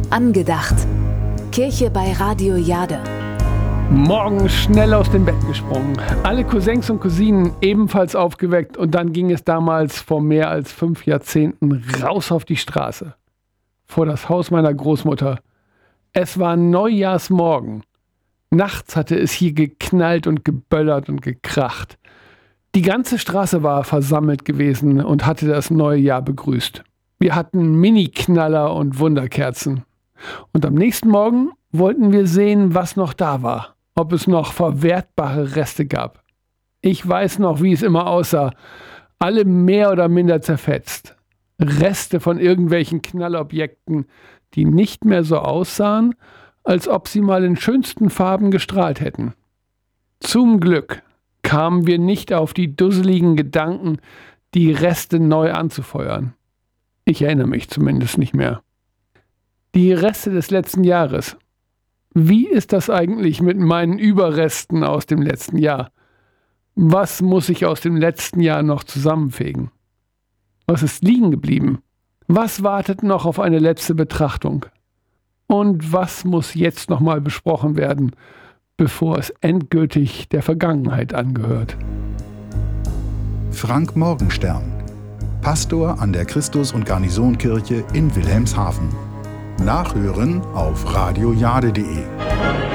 Angedacht. Kirche bei Radio Jade. Morgens schnell aus dem Bett gesprungen. Alle Cousins und Cousinen ebenfalls aufgeweckt und dann ging es damals vor mehr als 5 Jahrzehnten raus auf die Straße. Vor das Haus meiner Großmutter. Es war Neujahrsmorgen. Nachts hatte es hier geknallt und geböllert und gekracht. Die ganze Straße war versammelt gewesen und hatte das neue Jahr begrüßt. Wir hatten Mini-Knaller und Wunderkerzen. Und am nächsten Morgen wollten wir sehen, was noch da war, ob es noch verwertbare Reste gab. Ich weiß noch, wie es immer aussah, alle mehr oder minder zerfetzt. Reste von irgendwelchen Knallobjekten, die nicht mehr so aussahen, als ob sie mal in schönsten Farben gestrahlt hätten. Zum Glück kamen wir nicht auf die dusseligen Gedanken, die Reste neu anzufeuern. Ich erinnere mich zumindest nicht mehr. Die Reste des letzten Jahres. Wie ist das eigentlich mit meinen Überresten aus dem letzten Jahr? Was muss ich aus dem letzten Jahr noch zusammenfegen? Was ist liegen geblieben? Was wartet noch auf eine letzte Betrachtung? Und was muss jetzt nochmal besprochen werden, bevor es endgültig der Vergangenheit angehört? Frank Morgenstern, Pastor an der Christus- und Garnisonkirche in Wilhelmshaven. Nachhören auf radiojade.de.